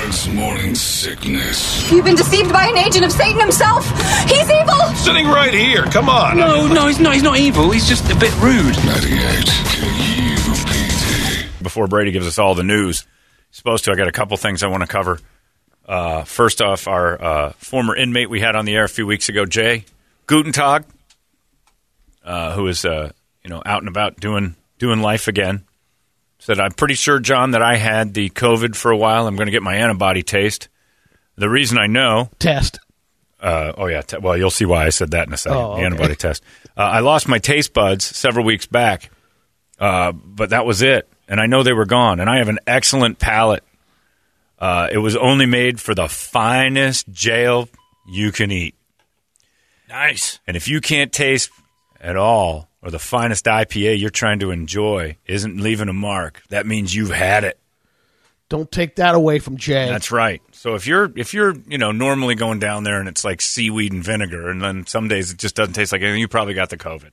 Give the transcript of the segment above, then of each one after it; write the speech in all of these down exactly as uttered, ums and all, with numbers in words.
Holmberg's Morning Sickness. You've been deceived by an agent of Satan himself. He's evil. Sitting right here. Come on. No, no, he's not. He's not evil. He's just a bit rude. ninety-eight K U P D. Before Brady gives us all the news, supposed to, I got a couple things I want to cover. Uh, first off, our uh, former inmate we had on the air a few weeks ago, Jay Guten Tag, uh, who is uh, you know out and about doing doing life again, said, I'm pretty sure, John, that I had the COVID for a while. I'm going to get my antibody taste. The reason I know... Test. Uh, oh, yeah. T- well, you'll see why I said that in a second, oh, okay. the antibody test. Uh, I lost my taste buds several weeks back, uh, but that was it. And I know they were gone. And I have an excellent palate. Uh, it was only made for the finest jail you can eat. Nice. And if you can't taste at all, or the finest I P A you're trying to enjoy isn't leaving a mark, that means you've had it. Don't take that away from Jay. That's right. So if you're if you're you know normally going down there and it's like seaweed and vinegar, and then some days it just doesn't taste like anything, you probably got the COVID.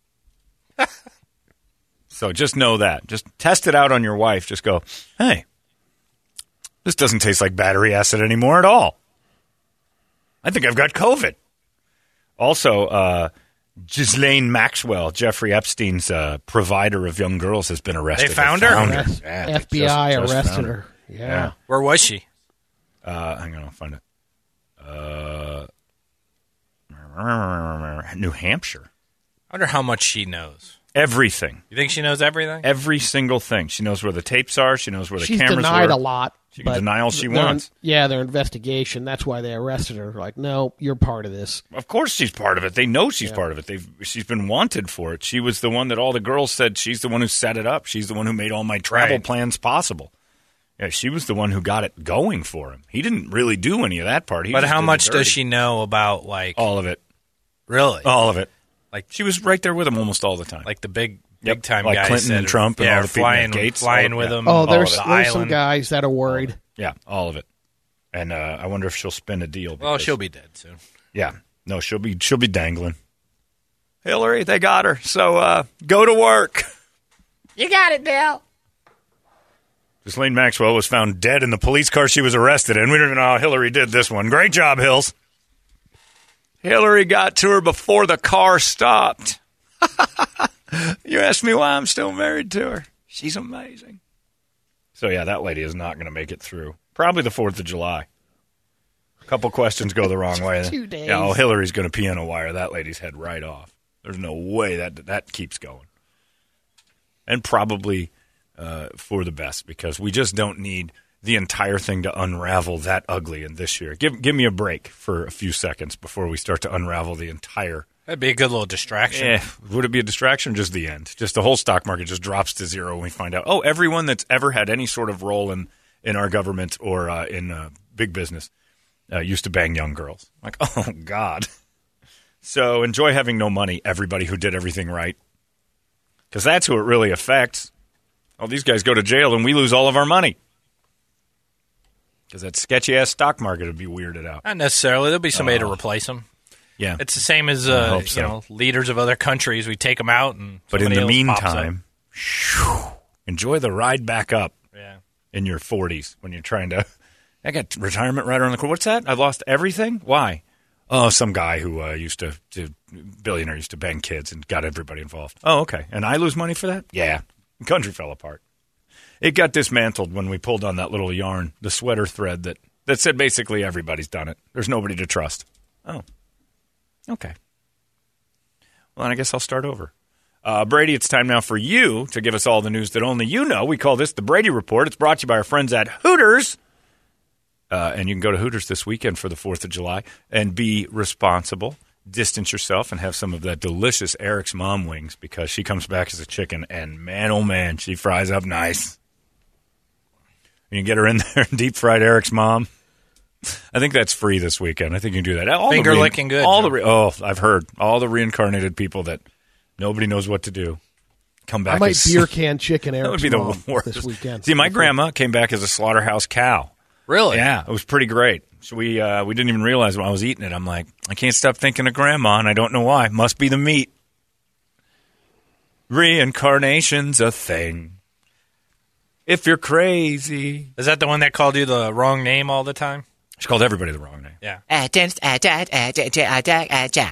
So just know that. Just test it out on your wife. Just go, hey, this doesn't taste like battery acid anymore at all. I think I've got COVID. Also, uh, Ghislaine Maxwell, Jeffrey Epstein's uh, provider of young girls, has been arrested. They found her? Found Yes. Yeah, F B I just- just arrested found her. Yeah. Yeah. Where was she? Uh, hang on, I'll find it. Uh, New Hampshire. I wonder how much she knows. Everything. You think she knows everything? Every single thing. She knows where the tapes are. She knows where the She's cameras denied were. a lot. She can but deny all she their- wants. Yeah, their investigation. That's why they arrested her. Like, no, you're part of this. Of course she's part of it. They know she's Yeah. part of it. They've She's been wanted for it. She was the one that all the girls said she's the one who set it up. She's the one who made all my travel Right. plans possible. Yeah, she was the one who got it going for him. He didn't really do any of that part. He But just how did the much dirty. does she know about, like, All of it. really? All of it. Like, She was right there with him almost all the time. like the big, Yep. big time Like guys Clinton that and are- Trump and yeah, all the people at flying, Gates, flying all- with yeah. them. Oh, there's, the there's some island. guys that are worried. Yeah, all of it. And uh, I wonder if she'll spin a deal. Well, because- she'll be dead soon. Yeah. No, she'll be she'll be dangling. Hillary, they got her. So uh, go to work. You got it, Bill. Ghislaine Maxwell was found dead in the police car she was arrested in. We don't even know how Hillary did this one. Great job, Hills. Hillary got to her before the car stopped. You asked me why I'm still married to her. She's amazing. So, yeah, that lady is not going to make it through. Probably the fourth of July. A couple questions go the wrong way. Two days. Yeah, oh, Hillary's going to piano wire that lady's head right off. There's no way that that keeps going. And probably uh, for the best, because we just don't need the entire thing to unravel that ugly in this year. Give give me a break for a few seconds before we start to unravel the entire. That'd be a good little distraction. Eh, would it be a distraction or just the end? Just the whole stock market just drops to zero when we find out, oh, everyone that's ever had any sort of role in, in our government or uh, in uh, big business uh, used to bang young girls. Like, oh, God. So enjoy having no money, everybody who did everything right. Because that's who it really affects. All these guys go to jail and we lose all of our money. Because that sketchy-ass stock market would be weirded out. Not necessarily. There'll be somebody Oh. to replace them. Yeah. It's the same as I uh, hope so. you know leaders of other countries. We take them out, and But in somebody the else pops up. meantime, shoo, enjoy the ride back up yeah. in your forties when you're trying to. I got retirement right around the corner. What's that? I lost everything? Why? Oh, some guy who uh, used to, to, billionaire used to bang kids and got everybody involved. Oh, okay. And I lose money for that? Yeah. The country fell apart. It got dismantled when we pulled on that little yarn, the sweater thread that, that said basically everybody's done it. There's nobody to trust. Oh, okay. Well, then I guess I'll start over. Uh, Brady, it's time now for you to give us all the news that only you know. We call this the Brady Report. It's brought to you by our friends at Hooters. Uh, and you can go to Hooters this weekend for the fourth of July and be responsible. Distance yourself and have some of that delicious Eric's Mom wings because she comes back as a chicken. And man, oh man, she fries up nice. You can get her in there and deep fried Eric's Mom. I think that's free this weekend. I think you can do that. All Finger the re- licking good, All Joe. the re- oh, I've heard all the reincarnated people that nobody knows what to do come back. I might as, beer can chicken Eric's that would be the Mom worst this weekend. See, my grandma came back as a slaughterhouse cow. Really? Yeah, it was pretty great. So we uh, we didn't even realize when I was eating it. I'm like, I can't stop thinking of Grandma, and I don't know why. Must be the meat. Reincarnation's a thing. if you're crazy. Is that the one that called you the wrong name all the time? She called everybody the wrong name. Yeah. Uh, Dennis, uh, Dad, uh, Dad, uh, Dad, uh, Dad.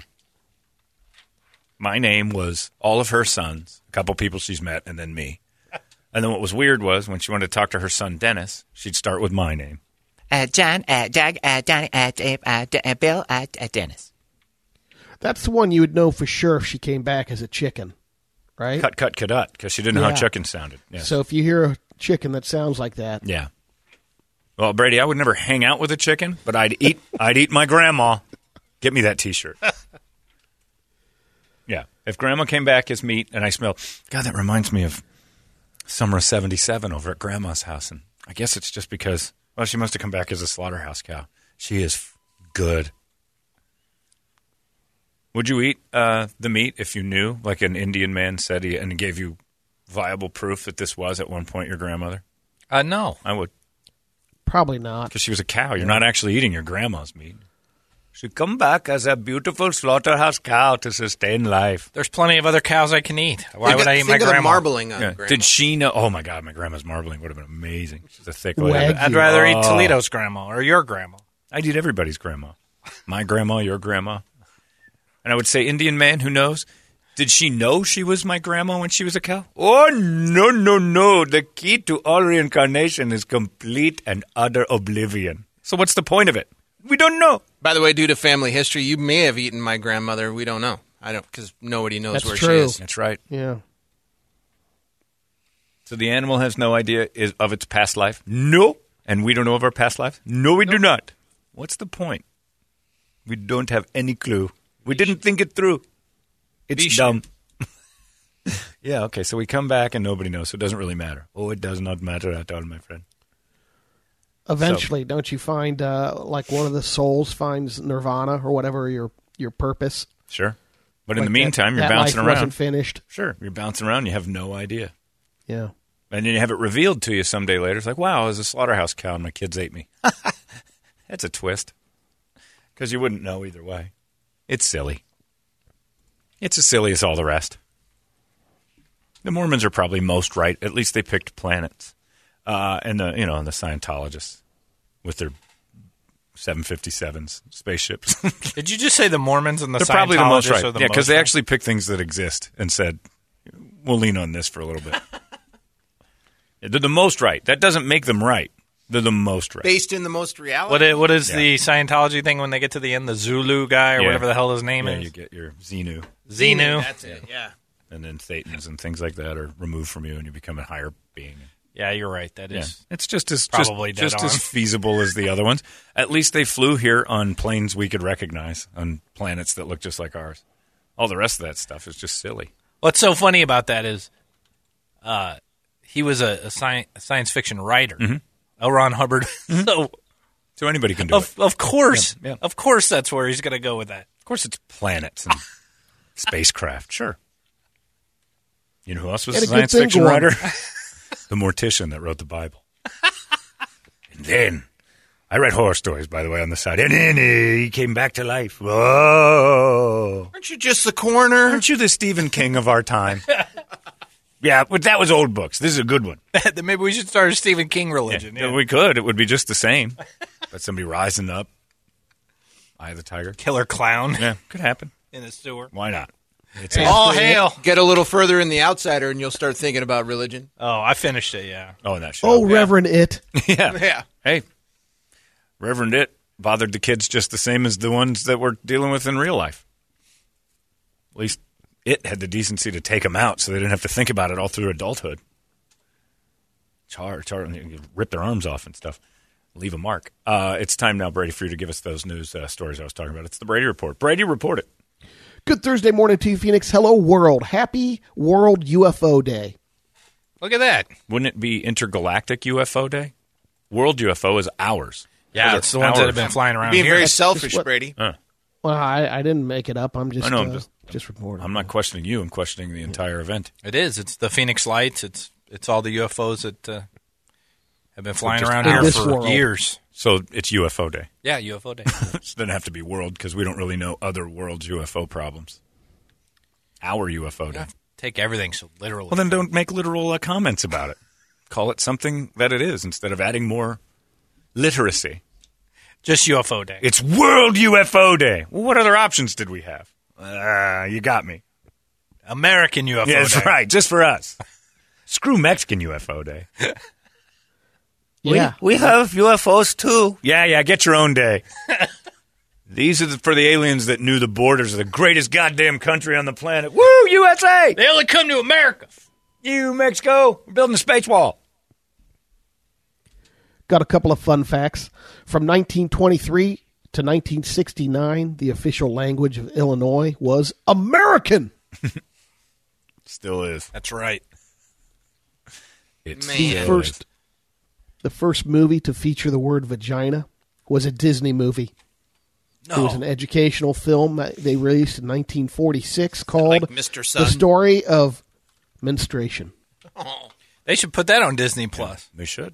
My name was all of her sons, a couple people she's met, and then me. And then what was weird was when she wanted to talk to her son Dennis, she'd start with my name. Uh, John, uh, Doug, uh, Donnie, uh, Dave, uh, D- uh, Bill, uh, uh, Dennis. That's the one you would know for sure if she came back as a chicken, right? Cut, cut, cadut, because she didn't know Yeah. how chicken sounded. Yeah. So if you hear a chicken that sounds like that, yeah. Well, Brady, I would never hang out with a chicken, but I'd eat I'd eat my grandma. Get me that T-shirt. Yeah. If Grandma came back as meat and I smelled, God, that reminds me of summer of seventy-seven over at Grandma's house. And I guess it's just because, well, she must have come back as a slaughterhouse cow. She is f- good. Would you eat uh, the meat if you knew, like an Indian man said, he, and gave you viable proof that this was at one point your grandmother? Uh, no. I would. probably not. Because she was a cow. You're not actually eating your grandma's meat. She come back as a beautiful slaughterhouse cow to sustain life. There's plenty of other cows I can eat. Why Think would of- I eat my think of the grandma? marbling on Yeah. grandma. Did she know? Oh, my God, my grandma's marbling would have been amazing. She's a thick lady. Wagyu. I'd rather eat Oh. Toledo's grandma or your grandma. I'd eat everybody's grandma. My grandma, your grandma. And I would say, Indian man who knows, did she know she was my grandma when she was a cow? Oh, no, no, no. The key to all reincarnation is complete and utter oblivion. So what's the point of it? We don't know. By the way, due to family history, you may have eaten my grandmother. We don't know. I don't, because nobody knows That's where true. she is. That's right. Yeah. So the animal has no idea is of its past life? No. And we don't know of our past life? No, we do not. What's the point? We don't have any clue. We didn't think it through. It's dumb. Yeah, okay, so we come back and nobody knows, so it doesn't really matter. Oh, it does not matter at all, my friend. Eventually, don't you find uh, like one of the souls finds nirvana or whatever your your purpose? Sure. But in Like the meantime, that, you're that bouncing life around. wasn't finished. Sure, you're bouncing around, you have no idea. Yeah. And then you have it revealed to you someday later. It's like, wow, I was a slaughterhouse cow and my kids ate me. That's a twist. Because you wouldn't know either way. It's silly. It's as silly as all the rest. The Mormons are probably most right. At least they picked planets. Uh, and the, you know, the Scientologists with their seven fifty-sevens, spaceships. Did you just say the Mormons and the They're probably the most Scientologists right. are the Yeah, because most they right? actually picked things that exist and said, we'll lean on this for a little bit. Yeah, they're the most right. That doesn't make them right. They're the most right. Based in the most reality. What is, what is Yeah. the Scientology thing when they get to the end? The Zulu guy or Yeah. whatever the hell his name Yeah, is? you get your Xenu. Xenu. That's it, yeah. And then Thetans and things like that are removed from you and you become a higher being. Yeah, you're right. That Yeah. is. It's just as Probably just, just dead as on. feasible as the other ones. At least they flew here on planes we could recognize, on planets that look just like ours. All the rest of that stuff is just silly. What's so funny about that is, uh, he was a, a, sci- a science fiction writer, Mm-hmm. L. Ron Hubbard. so, So anybody can do it. of of course, Yeah, yeah. of course, that's where he's going to go with that. Of course, it's planets and spacecraft. Sure. You know who else was Had a a good science thing fiction going. writer? The mortician that wrote the Bible. And then, I read horror stories, by the way, on the side. And then uh, he came back to life. Whoa. Aren't you just the coroner? Aren't you the Stephen King of our time? Yeah, but that was old books. This is a good one. Then maybe we should start a Stephen King religion. Yeah, Yeah. we could. It would be just the same. But somebody rising up. Eye of the tiger. Killer clown Yeah, could happen. in the sewer. Why not? It's All hail! Get a little further in The Outsider and you'll start thinking about religion. Oh, I finished it. Yeah. Oh, and that show. Oh, Reverend It. yeah. Yeah. Hey, Reverend It bothered the kids just the same as the ones that we're dealing with in real life. At least it had the decency to take them out so they didn't have to think about it all through adulthood. Char, char, rip their arms off and stuff. Leave a mark. Uh, it's time now, Brady, for you to give us those news uh, stories I was talking about. It's the Brady Report. Brady, report it. Good Thursday morning to you, Phoenix. Hello, world. Happy World U F O Day. Look at that. Wouldn't it be Intergalactic U F O Day? World U F O is ours. Yeah, Those it's are the ones that ours. have been flying around Being here. very selfish, what- Brady. Uh, Well, I, I didn't make it up. I'm just I know, I'm uh, just- just reporting. I'm not questioning you. I'm questioning the entire event. It is. It's the Phoenix Lights. It's it's all the U F Os that uh, have been flying just around in here this for world. years. So it's U F O Day. Yeah, U F O Day. It doesn't have to be world because we don't really know other world's U F O problems. Our U F O Day. Take everything so literally. Well, then don't make literal uh, comments about it. call it something that it is instead of adding more literacy. Just U F O Day. It's World U F O Day. Well, what other options did we have? Uh, you got me. American U F O Yeah, Day. that's right. Just for us. Screw Mexican U F O Day. Yeah. We, we have U F Os too. Yeah, yeah, get your own day. These are the, for the aliens that knew the borders of the greatest goddamn country on the planet. Woo, U S A! They only come to America. You, Mexico, we're building a space wall. Got a couple of fun facts. From nineteen twenty-three to nineteen sixty-nine, the official language of Illinois was American. Still is. That's right. It's Man. The still first, is. the first movie to feature the word vagina was a Disney movie. It was an educational film that they released in nineteen forty-six called Like Mister Sun. The Story of Menstruation. Oh. They should put that on Disney Plus. They should.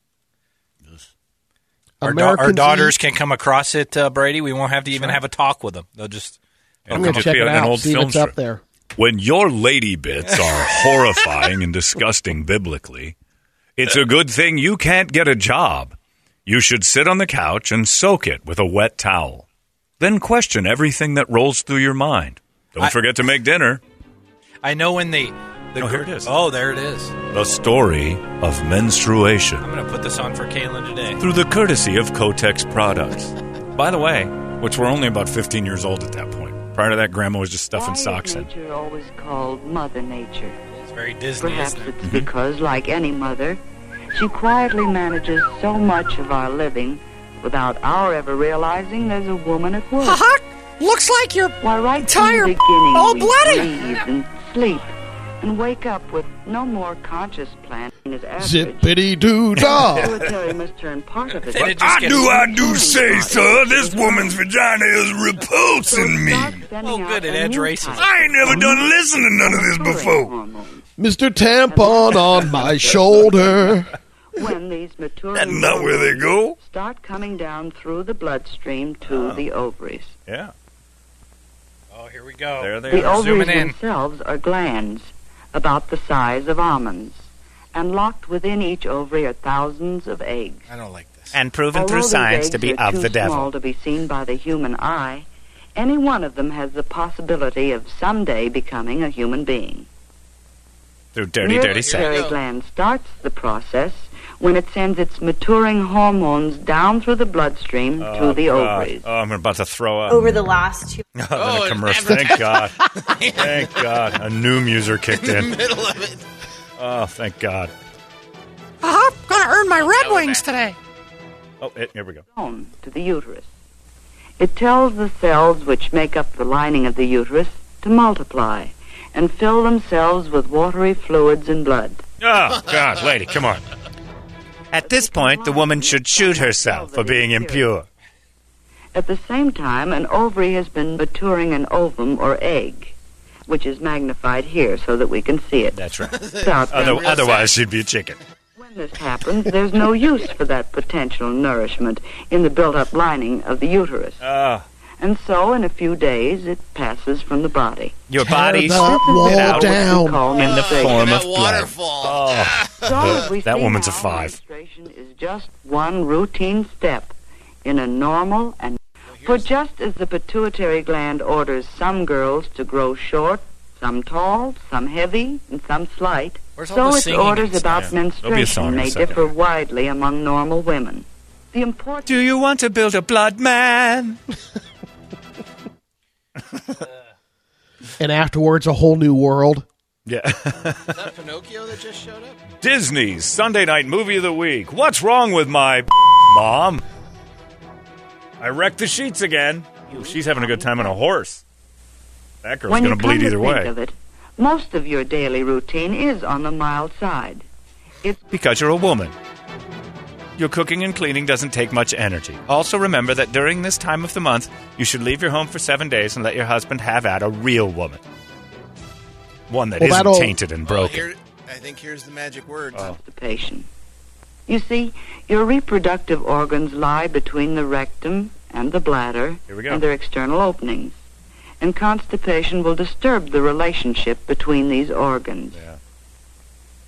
Our, da- our Americans daughters eat- can come across it, uh, Brady. We won't have to even have a talk with them. They'll just. I'm It'll going to just check be it an out, old see if film it's up strip. there. When your lady bits are horrifying and disgusting biblically, it's a good thing you can't get a job. You should sit on the couch and soak it with a wet towel. Then question everything that rolls through your mind. Don't I- forget to make dinner. I know when they. The Oh, gr- here it is. Oh, there it is. The story of menstruation I'm going to put this on for Caitlin today. through the courtesy of Kotex products. By the way, which were only about fifteen years old at that point. Prior to that, Grandma was just stuffing Why socks is in. nature always called Mother Nature? It's very Disney, Perhaps isn't it? it's because, like any mother, she quietly manages so much of our living without our ever realizing there's a woman at work. Ha Looks like you're Why, right entire from the beginning, all we bloody. breathe and sleep and wake up with no more conscious planning as average. Zippity doo dah. Military must turn part of it. Then it just I gets- do, I do say, sir, this woman's vagina is repulsing me. Oh, good, it adds racism. I ain't never done listen to none of this before. Mister Tampon on my shoulder. When these maturing That's not where they go. start coming down through the bloodstream to the ovaries. Yeah, Oh, here we go. there they The are. ovaries zooming in. themselves are glands about the size of almonds, and locked within each ovary are thousands of eggs. I don't like this. And proven Although through these science to eggs be are of too the devil. small to be seen by the human eye, any one of them has the possibility of someday becoming a human being. Through dirty, dirty sex. Pituitary gland starts the process when it sends its maturing hormones down through the bloodstream to the God. ovaries. Oh, I'm about to throw up. Over the last two Oh, then Oh, a it commercial. never- Thank God. Thank God. A new muser kicked in. Middle of it. Oh, thank God. I'm gonna earn my Red Wings today. Oh, it, here we go. Bone to the uterus. It tells the cells which make up the lining of the uterus to multiply and fill themselves with watery fluids and blood. Oh, God, lady, come on. At this point, the woman should shoot herself for being impure. At the same time, an ovary has been maturing an ovum or egg, which is magnified here so that we can see it. That's right. Without Other, them- otherwise, she'd be a chicken. When this happens, there's no use for that potential nourishment in the built-up lining of the uterus. Oh, And so, in a few days, it passes from the body. Your Tear body the spit wall out down. Call in the menstruation. form of That blood. waterfall. So, as we That see woman's a now, five. menstruation is just one routine step in a normal and... For just as the pituitary gland orders some girls to grow short, some tall, some heavy, and some slight, Where's all so the its singing orders and about stuff? There'll be a song menstruation in a may second. differ widely among normal women. The important Do you want to build a blood man? And afterwards, a whole new world. yeah. Is that Pinocchio that just showed up? Disney's Sunday Night Movie of the Week. What's wrong with my mom? I wrecked the sheets again. Ooh, she's having a good time on a horse. That girl's when going you to come bleed to either think way. of it, most of your daily routine is on the mild side. It's Because you're a woman. Your cooking and cleaning doesn't take much energy. Also remember that during this time of the month, you should leave your home for seven days and let your husband have at a real woman. One that Well, isn't that'll- tainted and Well, broken. here, I think here's the magic word. constipation. You see, your reproductive organs lie between the rectum and the bladder Here we go. and their external openings. And constipation will disturb the relationship between these organs. Yeah.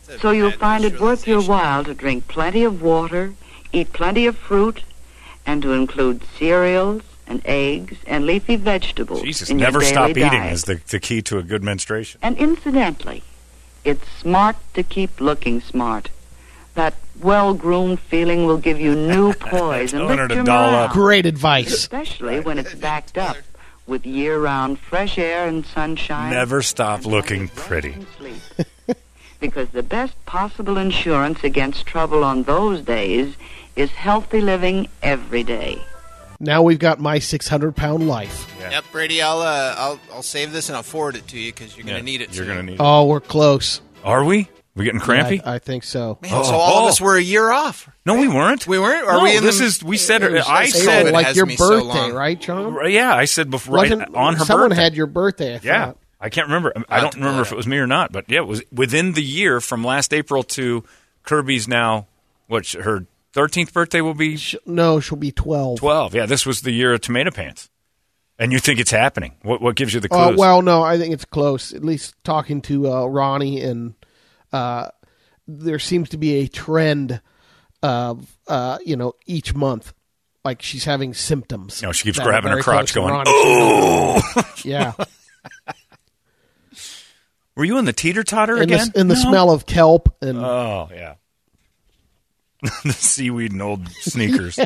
So you'll find it worth your while to drink plenty of water, eat plenty of fruit, and to include cereals and eggs and leafy vegetables Jesus, in never your stop daily eating diet. is the, the key to a good menstruation. And incidentally, it's smart to keep looking smart. That well-groomed feeling will give you new poise and Telling her lift to your doll morale, up. Great advice. especially when it's backed up with year-round fresh air and sunshine. Never stop and looking plenty of rest pretty. and sleep. Because the best possible insurance against trouble on those days is healthy living every day. Now we've got my six hundred pound life. Yeah. Yep, Brady. I'll uh, I'll I'll save this and I'll forward it to you because you're Yeah, gonna need it. You're soon. going to need it. Oh, we're close. Are we? We getting crampy? I, I think so. Man, Oh, so all oh. of us were a year off. no, we weren't. We weren't. Are no, we in this the, is, we said, It was I April, said, it like has your me so birthday, long. right, John? yeah, I said before, right Wasn't- on her someone birthday. had your birthday, I Yeah, thought. I can't remember. I I'll don't have to pull remember it if it up. was me or not, but yeah, it was within the year from last April to Kirby's now, what, her thirteenth birthday will be Sh- No, she'll be twelve. twelve. Yeah, this was the year of tomato pants. And you think it's happening. What what gives you the Uh, clues? well, no, I think it's close. At least talking to uh, Ronnie, and uh, there seems to be a trend of, uh, you know, each month, like she's having symptoms. No, she keeps that are grabbing her very crotch close to going, Ronnie. Yeah. Were you in the teeter-totter And again? the, and the No. smell of kelp and Oh, yeah. The seaweed and old sneakers.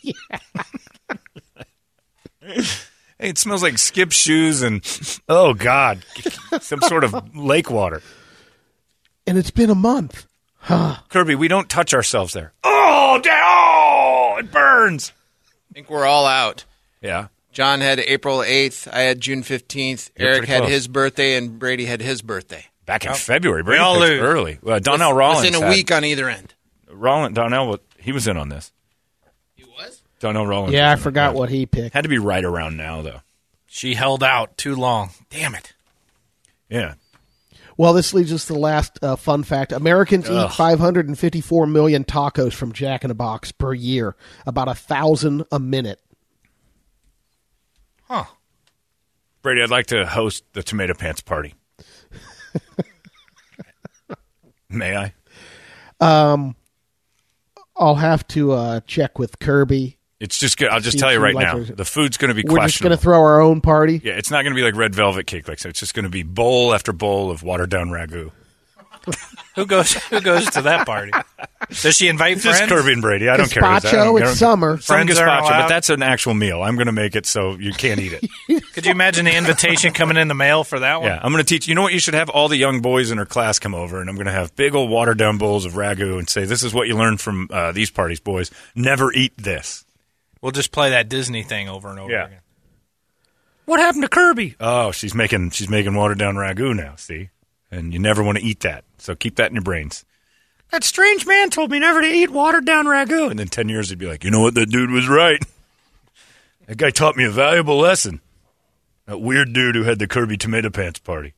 Hey, it smells like Skip shoes and, oh, God, some sort of lake water. and it's been a month. Kirby, we don't touch ourselves there. Oh, da- oh, it burns. I think we're all out. Yeah. John had April eighth. I had June fifteenth. You're Eric pretty had close. his birthday, and Brady had his birthday. Back in February. we all Brady picked lose. early. Uh, Donnell Rollins Within a had- week on either end. Rollins, Donnell, wa- he was in on this. He was? Donnell Rollins. Yeah, I was in on forgot it. what he picked. Had to be right around now, though. She held out too long. Damn it. Yeah. Well, this leads us to the last uh, fun fact. Americans Ugh. eat five hundred fifty-four million tacos from Jack in the Box per year, about a thousand a minute. Huh. Brady, I'd like to host the Tomato Pants party. May I? I'll have to uh, check with Kirby. It's just good. I'll just See tell if you you right like now. her- The food's going to be We're just questionable. going to throw our own party. Yeah, it's not going to be like red velvet cake. Like so. It's just going to be bowl after bowl of watered down ragu. Who goes Who goes to that party? Does she invite Just friends? Kirby and Brady. I don't care. who's that. I Gazpacho, don't- I it's don't- summer. Some Friends aren't gazpacho, but allowed? that's an actual meal. I'm going to make it so you can't eat it. Could you imagine the invitation coming in the mail for that one? Yeah, I'm going to teach. You know what? You should have all the young boys in her class come over, and I'm going to have big old watered down bowls of ragu and say, "This is what you learned from uh, these parties, boys. Never eat this." We'll just play that Disney thing over and over Yeah. again. What happened to Kirby? Oh, she's making she's making watered down ragu now. See, and you never want to eat that. So keep that in your brains. That strange man told me never to eat watered down ragu. And then ten years, he'd be like, you know what? That dude was right. That guy taught me a valuable lesson. That weird dude who had the Kirby Tomato Pants party.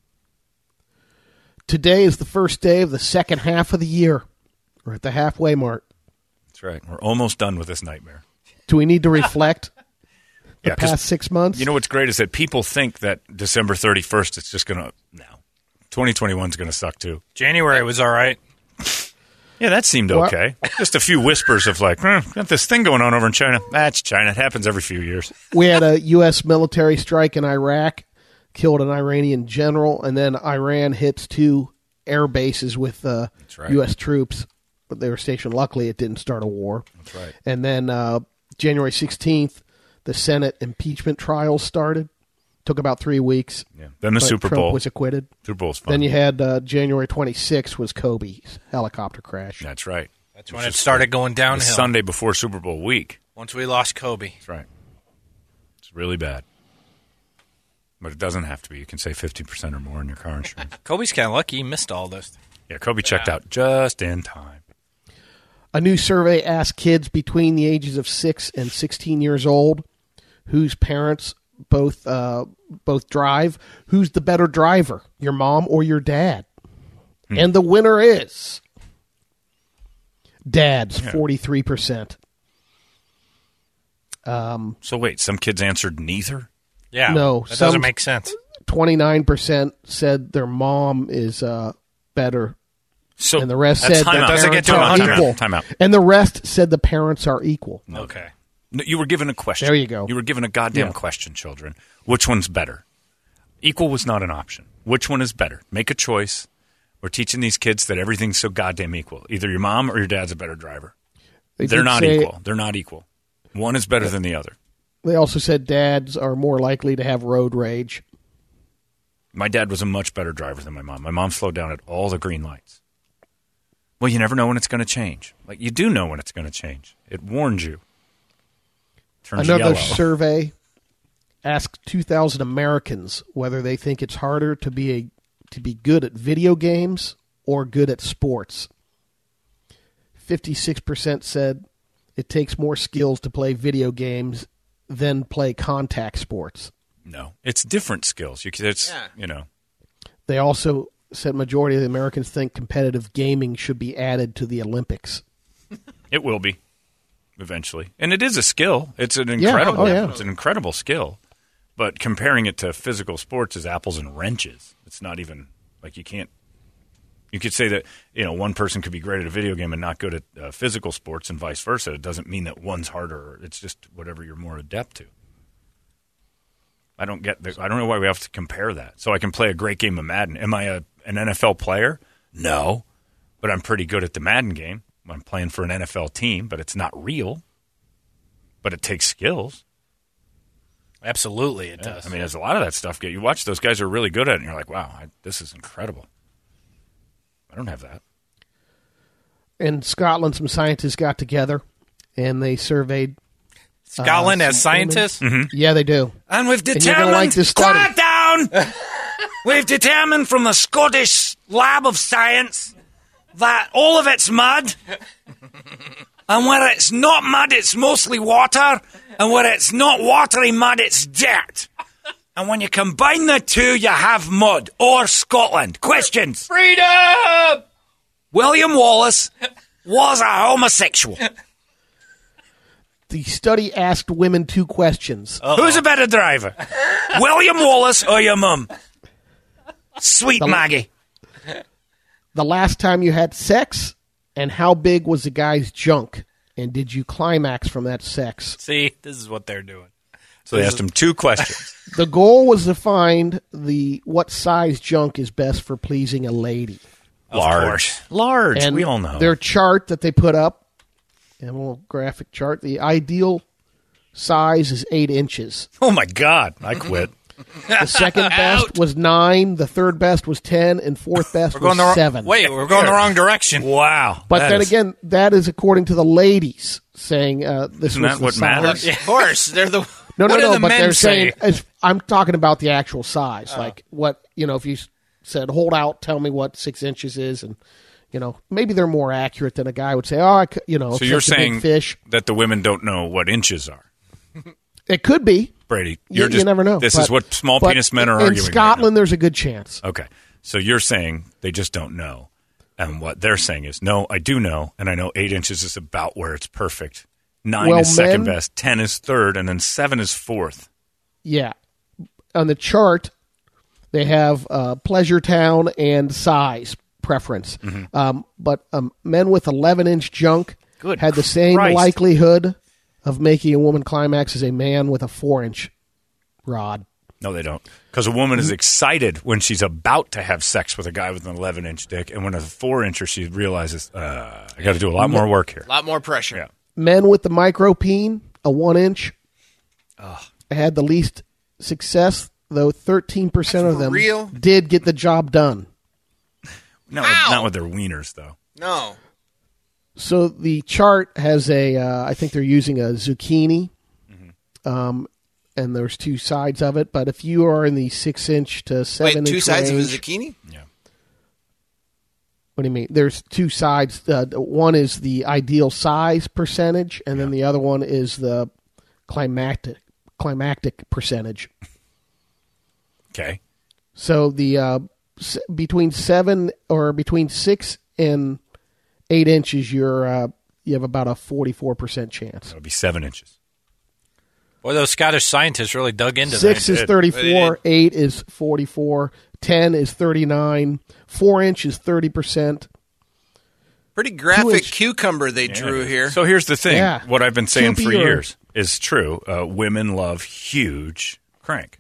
Today is the first day of the second half of the year. We're at the halfway mark. That's right. We're almost done with this nightmare. Do we need to reflect the Yeah, 'cause past six months? You know what's great is that people think that December thirty-first, it's just going to, no. twenty twenty-one is going to suck too. January was all right. Yeah, that seemed What? okay. Just a few whispers of like, eh, got this thing going on over in China. That's China. It happens every few years. We had a U S military strike in Iraq, killed an Iranian general, and then Iran hits two air bases with uh, right. U S troops. But they were stationed. Luckily, it didn't start a war. That's right. And then uh, January sixteenth, the Senate impeachment trials started. Took about three weeks. Yeah. Then the but Super Trump Bowl. was acquitted. Super Bowl's fun. Then you had uh, January twenty-sixth was Kobe's helicopter crash. That's right. That's when it started going The downhill. Sunday before Super Bowl week. Once we lost Kobe. That's right. It's really bad. But it doesn't have to be. You can save fifty percent or more in your car insurance. Kobe's kind of lucky. He missed all this. Yeah, Kobe checked Yeah. out just in time. A new survey asked kids between the ages of six and sixteen years old whose parents both uh, both drive, who's the better driver, your mom or your dad? Hmm. And the winner is dad's Yeah. forty-three percent. So wait, some kids answered neither? Yeah. No, That some- doesn't make sense. twenty-nine percent said their mom is uh, better So and the rest that's said time the out. Doesn't get parents to are one hundred. equal. Time out. And the rest said the parents are equal. Okay. No, you were given a question. There you go. You were given a goddamn Yeah. question, children. Which one's better? Equal was not an option. Which one is better? Make a choice. We're teaching these kids that everything's so goddamn equal. Either your mom or your dad's a better driver. They They're did not say- equal. They're not equal. One is better than the other. They also said dads are more likely to have road rage. My dad was a much better driver than my mom. My mom slowed down at all the green lights. Well, you never know when it's going to change. Like, you do know when it's going to change. It warns you. Turns Another yellow. survey asked two thousand Americans whether they think it's harder to be a to be good at video games or good at sports. fifty-six percent said it takes more skills to play video games than play contact sports. No, it's different skills. You, it's, Yeah. you know. They also said majority of the Americans think competitive gaming should be added to the Olympics. It will be eventually, and it is a skill. It's an incredible, Oh, yeah. it's an incredible skill. But comparing it to physical sports is apples and wrenches. It's not even like you can't. You could say that you know one person could be great at a video game and not good at uh, physical sports, and vice versa. It doesn't mean that one's harder. It's just whatever you're more adept to. I don't get. The, I don't know why we have to compare that. So I can play a great game of Madden. Am I a, an N F L player? No, but I'm pretty good at the Madden game. I'm playing for an N F L team, but it's not real. But it takes skills. Absolutely, it Yeah. does. I mean, there's a lot of that stuff. You watch those guys are really good at it, and you're like, wow, I, this is incredible. I don't have that. In Scotland, some scientists got together and they surveyed. Scotland uh, as some scientists? women. Yeah, they do. And we've And you're gonna like this study. quiet down. We've determined from the Scottish Lab of Science that all of it's mud, and where it's not mud, it's mostly water, and where it's not watery mud, it's dirt. And when you combine the two, you have mud or Scotland. Questions? Freedom! William Wallace was a homosexual. The study asked women two questions. Who's a better driver? William Wallace or your mum? Sweet The- Maggie. The last time you had sex, and how big was the guy's junk? And did you climax from that sex? See, this is what they're doing. So they asked him two questions. The goal was to find the what size junk is best for pleasing a lady. Large. Large. And we all know. their chart that they put up, and a little graphic chart, the ideal size is eight inches. Oh, my God. I quit. The second best was nine, the third best was ten, and fourth best We're going was the wrong, seven. Wait, we're going the wrong direction. Wow. But That then is- again, that is according to the ladies saying uh, this Isn't was that the what size. matters? Of course, they're the. No, no, what do no. the But men they're say? saying as, I'm talking about the actual size. Like what you know, if you s- said hold out, tell me what six inches is, and you know maybe they're more accurate than a guy would say. Oh, I, c- you know, So it's you're such a big saying fish. that the women don't know what inches are. It could be. Brady, You, you're you just, never know. This But- is what small but penis men are in arguing. right Scotland, there's a good chance. now. Okay. So you're saying they just don't know. And what they're saying is, no, I do know, and I know eight inches is about where it's perfect. Nine Well, is second men- best, ten is third, and then seven is fourth. Yeah. On the chart, they have uh, pleasure town and size preference. Mm-hmm. Um, but um, men with eleven inch junk Good had the same Christ. likelihood of making a woman climax as a man with a four inch rod. No, they don't. Because a woman is excited when she's about to have sex with a guy with an eleven inch dick, and when a four incher, she realizes, uh, I got to do a lot more work here. A lot more pressure. Yeah. Men with the micro peen, a one inch, had the least success, though thirteen percent That's of them real? did get the job done. Not, Ow! with, not with their wieners, though. No. So the chart has a, uh, I think they're using a zucchini, um, and there's two sides of it. But if you are in the six inch to seven Wait, inch two sides range, of a zucchini? Yeah. what do you mean? There's two sides. Uh, one is the ideal size percentage, and then the other one is the climactic climactic percentage. Okay. So the uh, s- between seven or between six and eight inches, you're uh, you have about a forty-four percent chance. That would be seven inches. Boy, those Scottish scientists really dug into Six that. is did. thirty-four, eight is forty-four, ten is thirty-nine, four inch is thirty percent, Pretty graphic inch- cucumber they Yeah. drew here. So here's the thing. Yeah. What I've been saying for Cupid or- years is true. Uh, women love huge crank.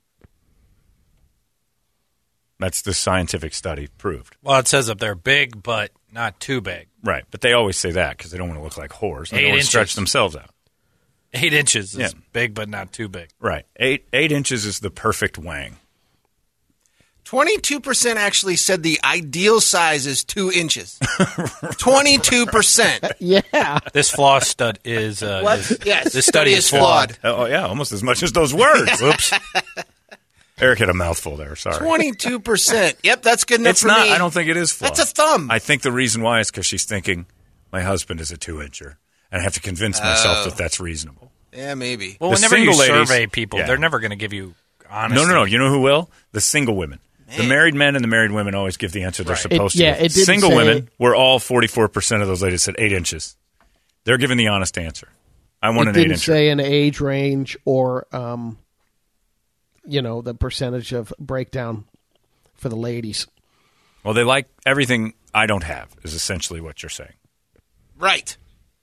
That's the scientific study proved. Well, it says up there, big but not too big. Right. But they always say that because they don't want to look like whores. And Eight they want to inches. stretch themselves out. Eight inches is Yeah. big but not too big. Right. Eight eight inches is the perfect wang. twenty-two percent actually said the ideal size is two inches. twenty-two percent. Yeah. This floss stud is. Uh, What? is- Yes. This study is flawed. Oh, yeah. Almost as much as those words. Oops. Eric had a mouthful there. Sorry. twenty-two percent. Yep, that's good enough It's for not. me. I don't think it is flawed. That's a thumb. I think the reason why is because she's thinking, my husband is a two-incher. And I have to convince myself Oh. that that's reasonable. Yeah, maybe. Well, The whenever you single ladies- survey people, yeah. they're never going to give you honest. No, no, no. You know who will? The single women. The Man. married men and the married women always give the answer they're Right. supposed It- yeah, to. give. it didn't Single say- women were all forty-four percent of those ladies said eight inches. They're giving the honest answer. I want It an eight didn't incher. say an age range or, um, you know, the percentage of breakdown for the ladies. Well, they like everything I don't have, is essentially what you're saying. Right.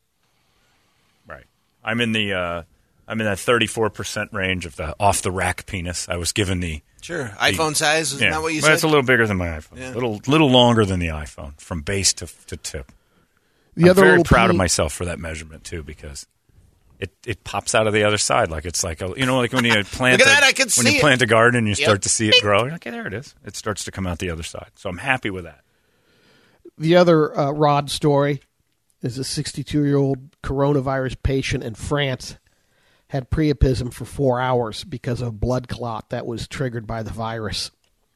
Right. I'm in the uh, I'm in that thirty-four percent range of the off the rack penis. I was given the Sure. iPhone size, isn't yeah. that what you well, said? it's a little bigger than my iPhone. Yeah. A little little longer than the iPhone from base to to tip. The I'm other very little proud of pe- myself for that measurement too, because it, it pops out of the other side like it's like a, you know like when you plant Look at a, that, I can when see you it. plant a garden and you Yep. start to see it grow. You're like, okay, there it is. It starts to come out the other side. So I'm happy with that. The other uh, Rod story is a sixty-two-year-old coronavirus patient in France had priapism for four hours because of a blood clot that was triggered by the virus.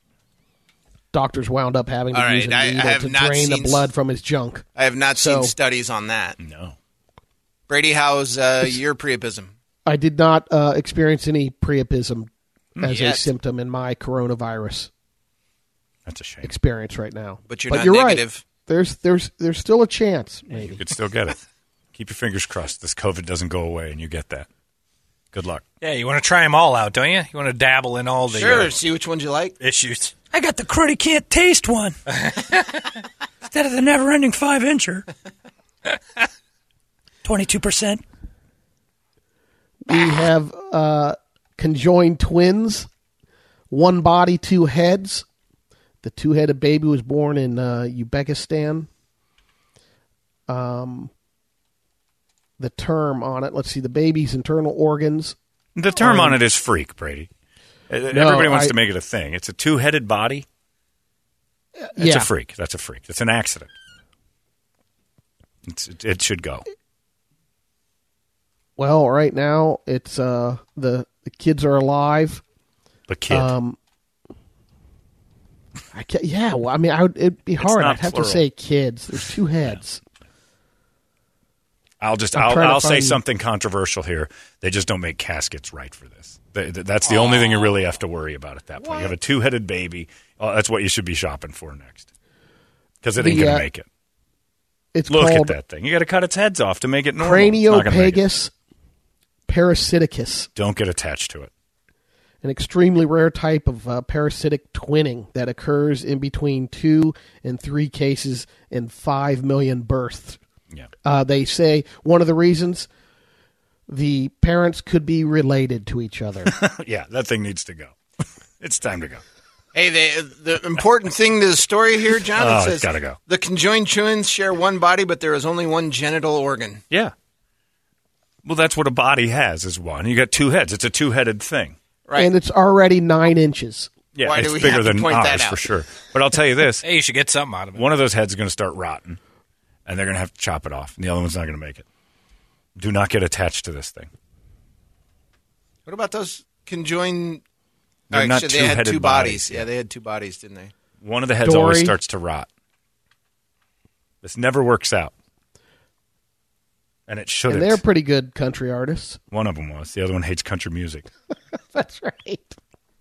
Doctors wound up having to All use right, a I- I needle have to not drain the seen blood s- from his junk. I have not So- seen studies on that. No. Brady, how's uh, your priapism? I did not uh, experience any priapism as a Yet. symptom in my coronavirus That's a shame. experience right now. But you're not negative. Right. There's there's there's still a chance, You maybe. could still get it. Keep your fingers crossed. This COVID doesn't go away and you get that. Good luck. Yeah, you want to try them all out, don't you? You want to dabble in all the Sure. uh, See which ones you like. issues. I got the cruddy can't taste one. Instead of the never ending five incher. twenty-two percent. We have uh, conjoined twins, one body, two heads. The two-headed baby was born in uh, Uzbekistan. Um, the term on it, let's see, the baby's internal organs. The term Um, on it is freak, Brady. Uh, Everybody wants I- to make it a thing. It's a two-headed body. It's yeah, a freak. That's a freak. It's an accident. It's, it, it should go. well, right now it's uh, the the kids are alive. The kid. Um, I ca yeah, well, I mean, I would, it'd be hard. not I'd have plural. to say kids. There's two heads. I'll just I'm I'll, trying to I'll say find- something controversial here. They just don't make caskets right for this. They, th- that's the only thing you really have to worry about at that point. You have a two-headed baby. Oh, that's what you should be shopping for next, because it ain't The, going uh, to make it. It's Look called at that thing. You got to cut its heads off to make it normal. It's not gonna make it. Craniopagus parasiticus, Don't get attached to it. an extremely rare type of uh, parasitic twinning that occurs in between two and three cases in five million births. Yeah. Uh, they say one of the reasons the parents could be related to each other. Yeah, that thing needs to go. It's time to go. Hey, the, the important thing to the story here, John, Oh, it it's says gotta go. the conjoined twins share one body, but there is only one genital organ. Yeah. Well, that's what a body has is one. You got two heads. It's a two-headed thing. Right. And it's already nine inches. Yeah, Why do it's we bigger have to than point that ours out? for sure. But I'll tell you this. Hey, you should get something out of it. One of those heads is going to start rotting, and they're going to have to chop it off, and the other one's not going to make it. Do not get attached to this thing. What about those conjoined? They're Oh, not actually, they had two-headed two bodies. bodies. Yeah, they had two bodies, didn't they? One of the heads Dory. always starts to rot. This never works out. And it shouldn't. And they're pretty good country artists. One of them was. The other one hates country music. That's right.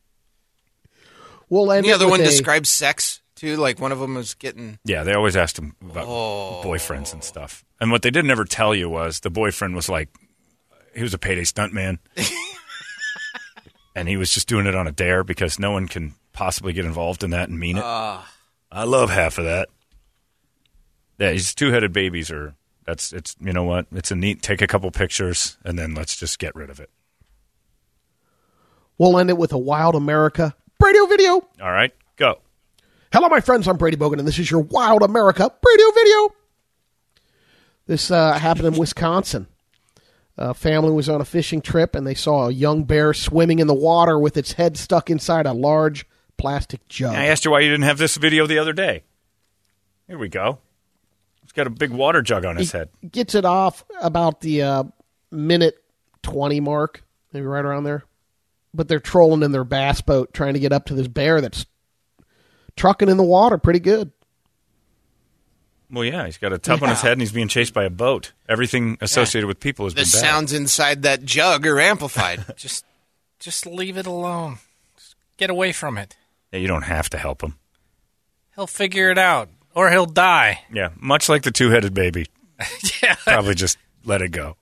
We'll end And the it other with one a- describes sex too. Like one of them was getting. Yeah, they always asked him about Oh. boyfriends and stuff. And what they didn't ever tell you was the boyfriend was like, he was a payday stuntman. And he was just doing it on a dare because no one can possibly get involved in that and mean it. Uh, I love half of that. Yeah, these two-headed babies are. That's it's. You know what? It's a neat. Take a couple pictures and then let's just get rid of it. We'll end it with a Wild America Brady video. All right, go. Hello, my friends. I'm Brady Bogan, and this is your Wild America Brady video. This uh, happened in Wisconsin. A family was on a fishing trip, and they saw a young bear swimming in the water with its head stuck inside a large plastic jug. I asked you why you didn't have this video the other day. Here we go. He's got a big water jug on his he head. Gets it off about the uh, minute twenty mark, maybe right around there. But they're trolling in their bass boat trying to get up to this bear that's trucking in the water pretty good. Well, yeah, he's got a tub yeah. on his head and he's being chased by a boat. Everything associated yeah. with people has the been bad. The sounds inside that jug are amplified. just, just leave it alone. Just get away from it. Yeah, you don't have to help him. He'll figure it out, or he'll die. Yeah, much like the two-headed baby. yeah, probably just let it go.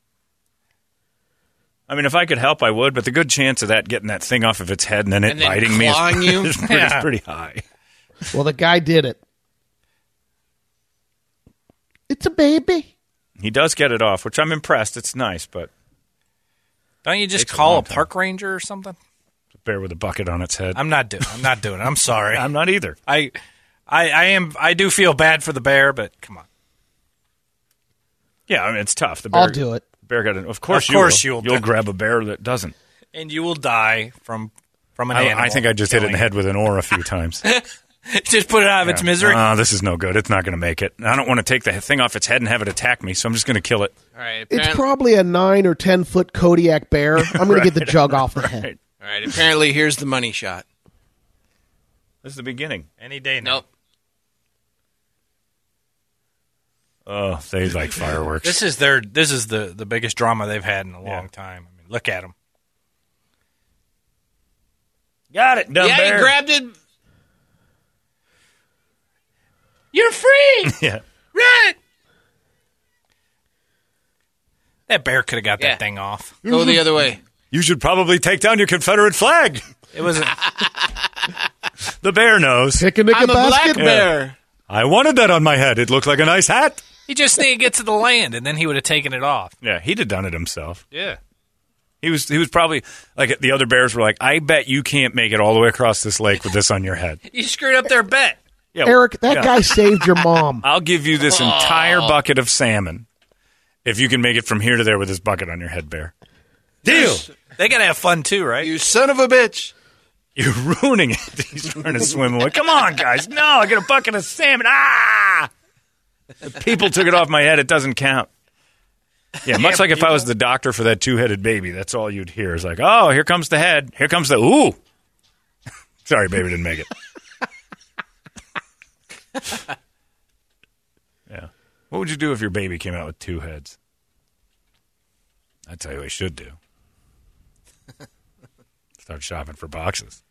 I mean, if I could help, I would, but the good chance of that getting that thing off of its head and then it and then biting me is, you? is, pretty, yeah. is pretty high. Well, the guy did it. It's a baby. He does get it off, which I'm impressed. It's nice, but don't you just call a, a park ranger or something? A bear with a bucket on its head. I'm not doing. I'm not doing it. I'm sorry. I'm not either. I, I, I am. I do feel bad for the bear, but come on. Yeah, I mean it's tough. The bear, I'll do it. Bear got it. Of course, of course you will. you'll. You'll grab a bear that doesn't, and you will die from from an I, animal. I think I just hit it in the head with an oar a few times. Just put it out of yeah. its misery. Oh, this is no good. It's not going to make it. I don't want to take the thing off its head and have it attack me, so I'm just going to kill it. All right. It's probably a nine or ten foot Kodiak bear. I'm going right, to get the jug off the right. head. All right. Apparently, here's the money shot. This is the beginning. Any day now. Nope. Oh, they like fireworks. This is their. This is the, the biggest drama they've had in a yeah. long time. I mean, look at them. Got it, dumb yeah, bear. Yeah, he grabbed it. You're free. yeah. Run. That bear could have got yeah. that thing off. Go the other way. You should probably take down your Confederate flag. It was. A- the bear knows. Picnic I'm a basket. black bear. Yeah. I wanted that on my head. It looked like a nice hat. He just needed to get to the land, and then he would have taken it off. Yeah, he'd have done it himself. Yeah. He was he was probably, like, the other bears were like, I bet you can't make it all the way across this lake with this on your head. You screwed up their bet. Yeah, Eric, that yeah. guy saved your mom. I'll give you this entire bucket of salmon if you can make it from here to there with this bucket on your head, bear. Deal. They got to have fun, too, right? You son of a bitch. You're ruining it. He's trying to swim away. Come on, guys. No, I got a bucket of salmon. Ah! If people took it off my head, it doesn't count. Yeah, much yeah, like if I was the doctor for that two-headed baby, that's all you'd hear is like, oh, here comes the head. Here comes the, ooh. Sorry, baby didn't make it. Yeah. What would you do if your baby came out with two heads? I'd tell you what you should do. Start shopping for boxes.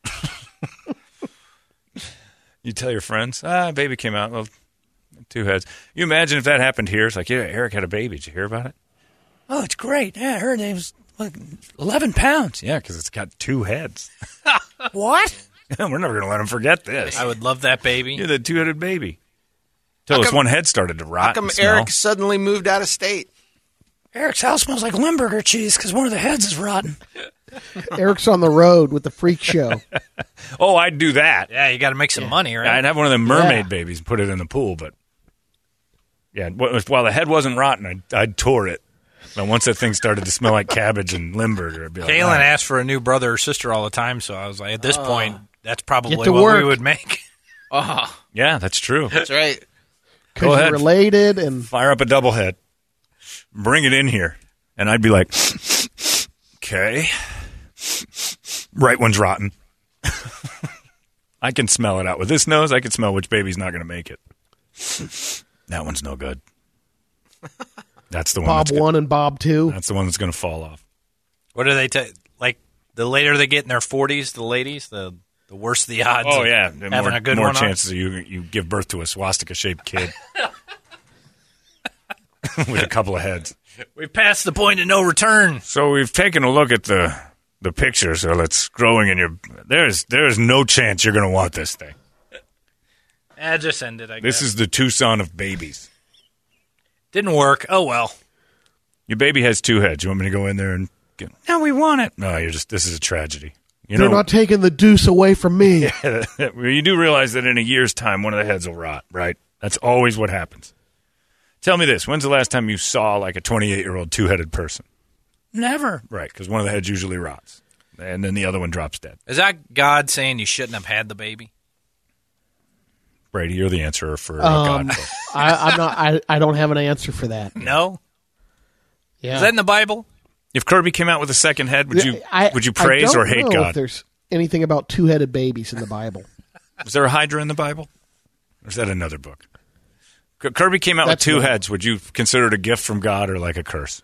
You tell your friends, ah, baby came out, well, two heads. You imagine if that happened here. It's like, yeah, Eric had a baby. Did you hear about it? Oh, it's great. Yeah, her name's like eleven pounds. Yeah, because it's got two heads. What? We're never going to let him forget this. I would love that baby. You're the two-headed baby. Till his one head started to rot. How come and smell. Eric suddenly moved out of state? Eric's house smells like Limburger cheese because one of the heads is rotten. Eric's on the road with the freak show. Oh, I'd do that. Yeah, you got to make some yeah. money, right? I'd have one of them mermaid yeah. babies and put it in the pool, but yeah, while the head wasn't rotten, I'd, I'd tour it. But once that thing started to smell like cabbage and Limburger, I'd be like, Kaylin oh. asked for a new brother or sister all the time, so I was like, at this oh. point, that's probably what work. we would make. Oh, yeah, that's true. That's right. Go ahead. Related and fire up a double head. Bring it in here. And I'd be like, okay. Right one's rotten. I can smell it out. With this nose, I can smell which baby's not going to make it. That one's no good. That's the one. Bob that's one gonna, and Bob two. That's the one that's going to fall off. What do they take? Like, the later they get in their forties, the ladies, the the worse the odds. Oh, yeah. Having more, a good more one chances you you give birth to a swastika-shaped kid. With a couple of heads. We've passed the point of no return. So we've taken a look at the the picture, so it's growing in your... There's there's no chance you're going to want this thing. Eh, just end it, I guess. This is the Tucson of babies. Didn't work. Oh, well. Your baby has two heads. You want me to go in there and get... No, we want it. No, you're just... This is a tragedy. You They're know, not taking the deuce away from me. you do realize that in a year's time, one of the heads will rot, right? That's always what happens. Tell me this. When's the last time you saw like a twenty-eight-year-old two-headed person? Never. Right, because one of the heads usually rots, and then the other one drops dead. Is that God saying you shouldn't have had the baby? Brady, you're the answerer for uh, Um, God. I, I'm not. I, I don't have an answer for that. No? Yeah. Is that in the Bible? If Kirby came out with a second head, would you I, would you I praise don't or hate know God? If there's anything about two-headed babies in the Bible. Is there a Hydra in the Bible? Or is that another book? K- Kirby came out That's with two no- heads. Would you consider it a gift from God or like a curse?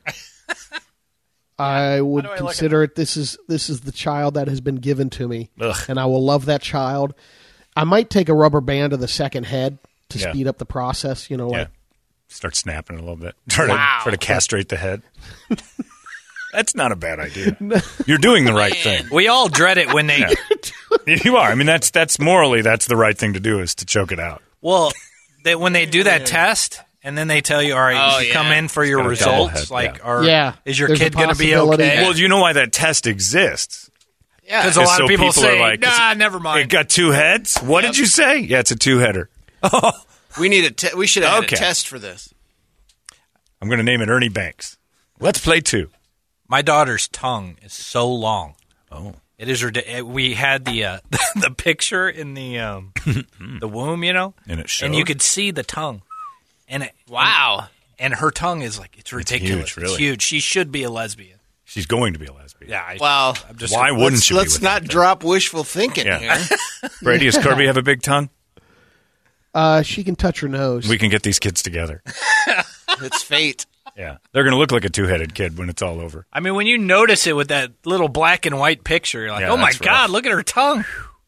I would do I look consider it this is this is the child that has been given to me, Ugh. and I will love that child. I might take a rubber band to the second head to Yeah. speed up the process. You know, Yeah. like Start snapping a little bit. Try, Wow. to, try to castrate the head. That's not a bad idea. You're doing the right thing. We all dread it when they... Yeah. You are. I mean, that's that's morally, that's the right thing to do is to choke it out. Well, they, when they do that test, and then they tell you, all right, Oh, you yeah. come in for your got a double results, head, like, yeah. are, Yeah. is your There's a kid going to be possibility. okay? Well, you know why that test exists? Yeah. Because a lot so of people, people say, are like, nah, never It mind. got two heads? What Yep. did you say? Yeah, it's a two-header. we need a. Te- we should have Okay. had a test for this. I'm going to name it Ernie Banks. Let's play two. My daughter's tongue is so long. Oh. It is ridiculous. We had the uh, the picture in the um, the womb, you know, And it showed? and you could see the tongue. And it, Wow. and her tongue is like it's ridiculous. huge, really. It's huge. She should be a lesbian. She's going to be a lesbian. Yeah. I, Well, I'm just Why wouldn't let's, she be let's with not that? drop wishful thinking Yeah. here. Brady, does Kirby have a big tongue? uh, she can touch her nose. We can get these kids together. It's fate. Yeah. They're going to look like a two-headed kid when it's all over. I mean, when you notice it with that little black and white picture, you're like, Yeah, oh my that's god, rough. look at her tongue.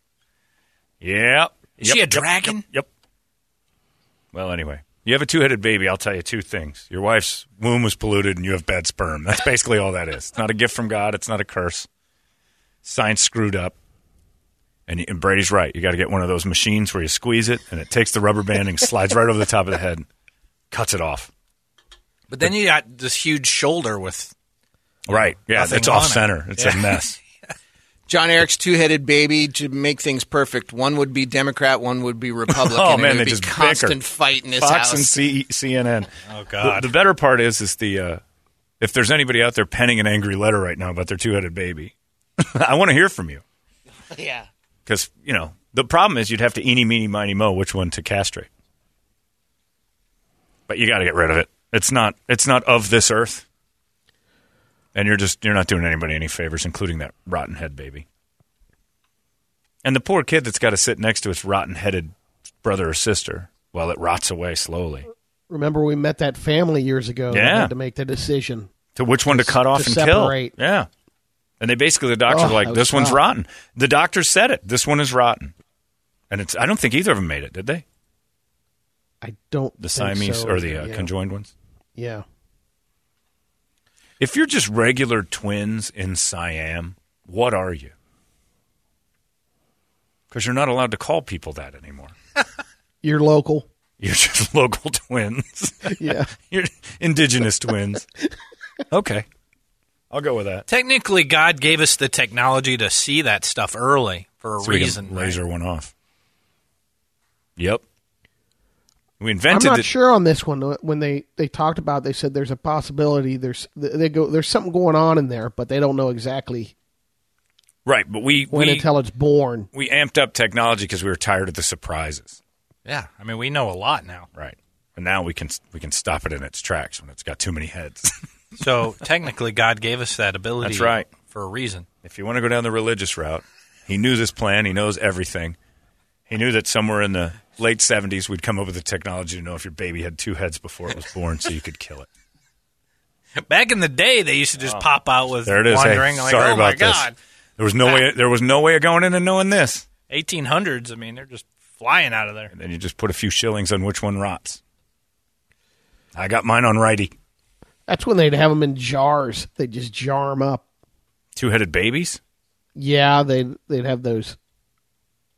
Yep. Is Yep, she a yep, dragon? Yep, yep. Well, anyway, you have a two-headed baby. I'll tell you two things. Your wife's womb was polluted, and you have bad sperm. That's basically all that is. It's not a gift from God. It's not a curse. Science screwed up. And, and Brady's right. You got to get one of those machines where you squeeze it, and it takes the rubber band and slides right over the top of the head, and cuts it off. But then you got this huge shoulder with Right. Yeah, nothing it's on off it. center. It's Yeah. a mess. John Eric's two-headed baby to make things perfect. One would be Democrat, one would be Republican. Oh, and man, it they would be just bicker. constant fight in this Fox house. and C- CNN. Oh, God. The, the better part is, is the uh, if there's anybody out there penning an angry letter right now about their two-headed baby, I want to hear from you. Yeah. Because, you know, the problem is you'd have to eeny, meeny, miny, mo which one to castrate. But you got to get rid of it. It's not. It's not of this earth, and you're just you're not doing anybody any favors, including that rotten head baby. And the poor kid that's got to sit next to its rotten-headed brother or sister while it rots away slowly. Remember, we met that family years ago. Yeah. And had to make the decision. To which one to cut off to and separate. kill. Yeah. And they basically, the doctors Oh, were like, that was this one's tough. rotten. The doctor said it. This one is rotten. And it's. I don't think either of them made it, did they? I don't. The think Siamese so. or the uh, yeah. conjoined ones? Yeah. If you're just regular twins in Siam, what are you? Because you're not allowed to call people that anymore. You're local. You're just local twins. Yeah. You're indigenous twins. Okay. I'll go with that. Technically, God gave us the technology to see that stuff early for a So we can reason. laser right? one off. Yep. We I'm invented not it. sure on this one. When they, they talked about, it, they said there's a possibility. There's they go. There's something going on in there, but they don't know exactly Right, but we when we, until it's born. we amped up technology because we were tired of the surprises. Yeah, I mean, we know a lot now. Right. And now we can we can stop it in its tracks when it's got too many heads. So technically, God gave us that ability. That's right. For a reason. If you want to go down the religious route, he knew this plan. He knows everything. He knew that somewhere in the late seventies we'd come up with the technology to know if your baby had two heads before it was born so you could kill it. Back in the day, they used to just pop out with There it is. Hey, wondering, like, sorry oh about my this. God. There was no way there was no way of going in and knowing this. eighteen hundreds, I mean, they're just flying out of there. And then you just put a few shillings on which one rots. I got mine on righty. That's when they'd have them in jars. They'd just jar them up. Two-headed babies? Yeah, they'd they'd have those.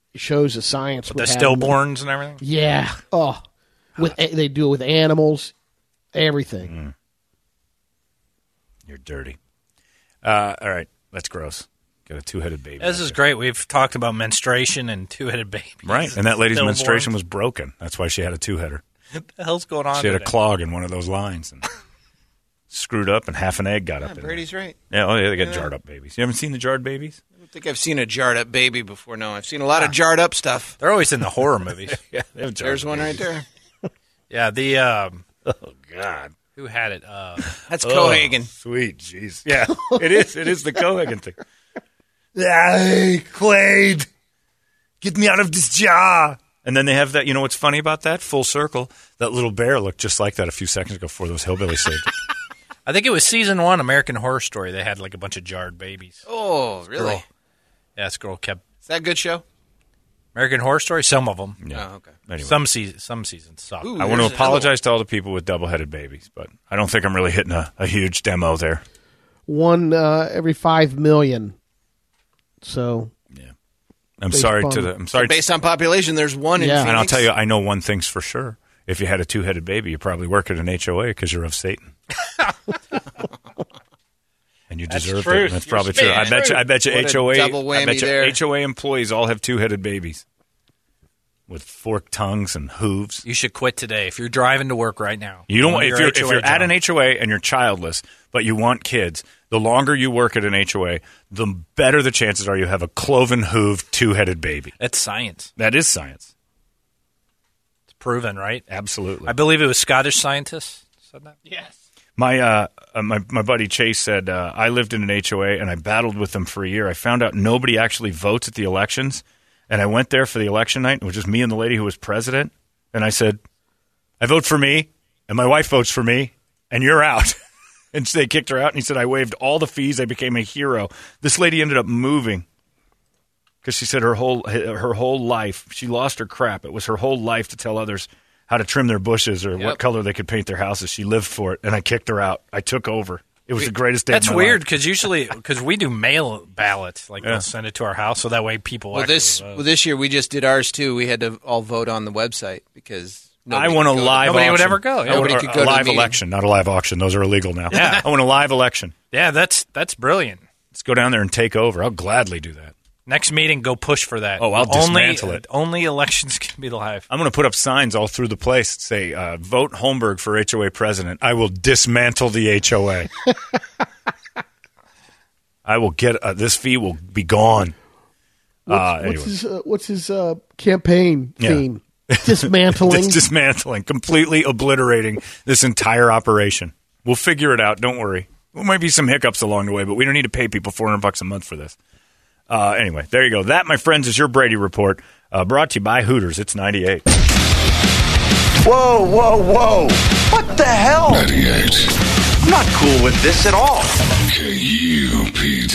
shows of science. The with having- stillborns and everything? Yeah. Oh, with they do it with animals, everything. Mm. You're dirty. Uh, all right, that's gross. Got a two-headed baby. This is great. We've talked about menstruation and two-headed babies. Right, and that lady's Stillborns. menstruation was broken. That's why she had a two-header. What the hell's going on She had a today? clog in one of those lines and screwed up, and half an egg got up in Brady's there. right. Yeah, oh yeah, they got Yeah. jarred up babies. You haven't seen the jarred babies? I don't think I've seen a jarred up baby before. No, I've seen a lot of jarred up stuff. They're always in the horror movies. Yeah, they have jarred There's one right there. Yeah, the um, Oh God, who had it? Uh, That's Oh, Cohagen. sweet jeez. Yeah, it is. It is the Cohagen thing. Hey, Quaid, get me out of this jar. And then they have that. You know what's funny about that? Full circle. That little bear looked just like that a few seconds ago before those hillbillies saved it. I think it was season one, American Horror Story. They had like a bunch of jarred babies. Oh, really? Girl. Yeah, this girl kept Is that a good show? American Horror Story. Some of them. Yeah. Oh, okay. Anyway. Some seasons. Some seasons suck. Ooh, I want to there's apologize to all the people with double-headed babies, but I don't think I'm really hitting a, a huge demo there. One uh, every five million. So Yeah, I'm Based sorry upon- to the. I'm sorry. Based on population, there's one in Yeah. Phoenix. and I'll tell you, I know one thing's for sure. If you had a two-headed baby, you probably work at an H O A because you're of Satan. And you That's deserve true. it. That's You're probably true. I speaking bet you. I bet you What a H O A. double I bet whammy you there. H O A employees all have two-headed babies with forked tongues and hooves. You should quit today if you're driving to work right now. You don't. Go to If your you're, H O A if you're at job. an H O A and you're childless, but you want kids, the longer you work at an H O A, the better the chances are you have a cloven hooved two-headed baby. That's science. That is science. It's proven, right? Absolutely. I believe it was Scottish scientists said that. Yes. My uh, uh, my my buddy Chase said uh, I lived in an H O A and I battled with them for a year. I found out nobody actually votes at the elections, and I went there for the election night. It was just me and the lady who was president, and I said, "I vote for me, and my wife votes for me, and you're out." And so they kicked her out, and he said, "I waived all the fees. I became a hero." This lady ended up moving because she said her whole her whole life she lost her crap. It was her whole life to tell others how to trim their bushes or Yep. what color they could paint their houses. She lived for it, and I kicked her out. I took over. It was the greatest day That's of my weird life. because usually because we do mail ballots, like Yeah. they'll send it to our house, so that way people. Well, actually this vote. well, this year we just did ours too. We had to all vote on the website because I nobody want a could go to- live Nobody would auction. ever go, yeah. I want Nobody a, could a go to the live meeting. election, not a live auction. Those are illegal now. Yeah. I want a live election. yeah, that's that's brilliant. Let's go down there and take over. I'll gladly do that. Next meeting, go push for that. Oh, I'll only, dismantle it. Only elections can be live. I'm going to put up signs all through the place that say, uh, vote Holmberg for H O A president. I will dismantle the H O A. I will get, uh, this fee will be gone. what's, Uh, what's anyway. his uh, what's his uh, campaign Yeah. theme? Dismantling. Dis- dismantling, completely obliterating this entire operation. We'll figure it out. Don't worry. There might be some hiccups along the way, but we don't need to pay people four hundred bucks a month for this. Uh, anyway, there you go. That, my friends, is your Brady Report, uh, brought to you by Hooters. It's ninety-eight. Whoa, whoa, whoa. What the hell? ninety-eight I'm not cool with this at all. K U P